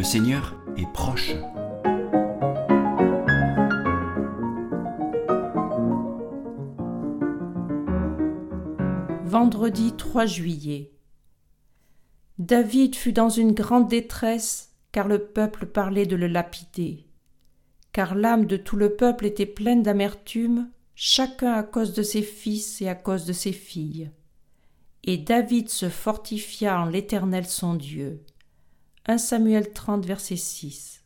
Le Seigneur est proche. Vendredi 3 juillet. David fut dans une grande détresse, car le peuple parlait de le lapider. Car l'âme de tout le peuple était pleine d'amertume, chacun à cause de ses fils et à cause de ses filles. Et David se fortifia en l'Éternel son Dieu. 1 Samuel 30, verset 6.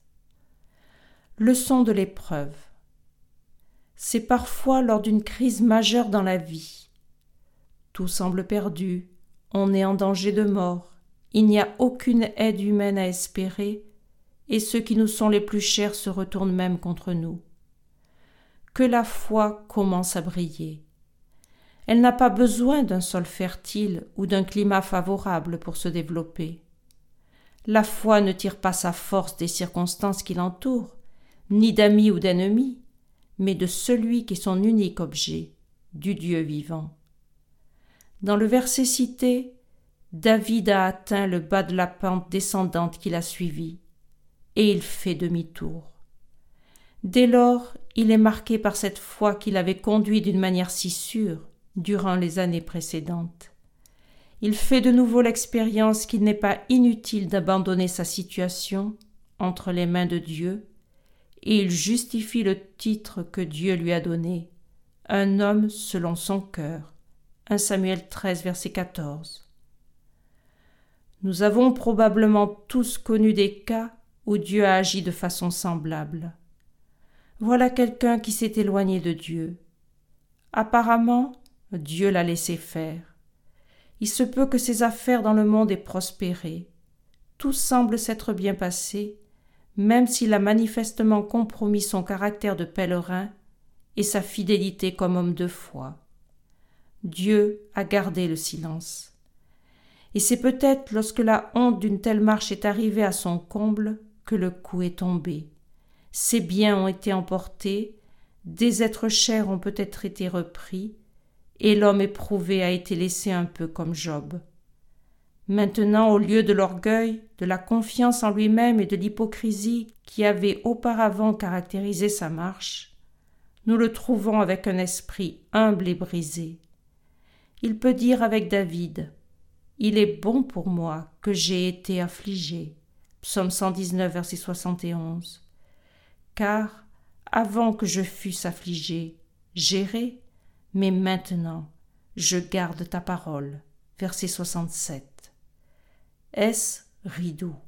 Leçon de l'épreuve. C'est parfois lors d'une crise majeure dans la vie. Tout semble perdu, on est en danger de mort, il n'y a aucune aide humaine à espérer, et ceux qui nous sont les plus chers se retournent même contre nous. Que la foi commence à briller. Elle n'a pas besoin d'un sol fertile ou d'un climat favorable pour se développer. La foi ne tire pas sa force des circonstances qui l'entourent, ni d'amis ou d'ennemis, mais de celui qui est son unique objet, du Dieu vivant. Dans le verset cité, David a atteint le bas de la pente descendante qu'il a suivie, et il fait demi-tour. Dès lors, il est marqué par cette foi qui l'avait conduit d'une manière si sûre durant les années précédentes. Il fait de nouveau l'expérience qu'il n'est pas inutile d'abandonner sa situation entre les mains de Dieu, et il justifie le titre que Dieu lui a donné, un homme selon son cœur. 1 Samuel 13, verset 14. Nous avons probablement tous connu des cas où Dieu a agi de façon semblable. Voilà quelqu'un qui s'est éloigné de Dieu. Apparemment, Dieu l'a laissé faire. Il se peut que ses affaires dans le monde aient prospéré. Tout semble s'être bien passé, même s'il a manifestement compromis son caractère de pèlerin et sa fidélité comme homme de foi. Dieu a gardé le silence. Et c'est peut-être lorsque la honte d'une telle marche est arrivée à son comble que le coup est tombé. Ses biens ont été emportés, des êtres chers ont peut-être été repris, et l'homme éprouvé a été laissé un peu comme Job. Maintenant, au lieu de l'orgueil, de la confiance en lui-même et de l'hypocrisie qui avaient auparavant caractérisé sa marche, nous le trouvons avec un esprit humble et brisé. Il peut dire avec David « Il est bon pour moi que j'ai été affligé » Psaume 119, verset 71. Car, avant que je fusse affligé, j'errais, mais maintenant, je garde ta parole. Verset 67. Est-ce rideau?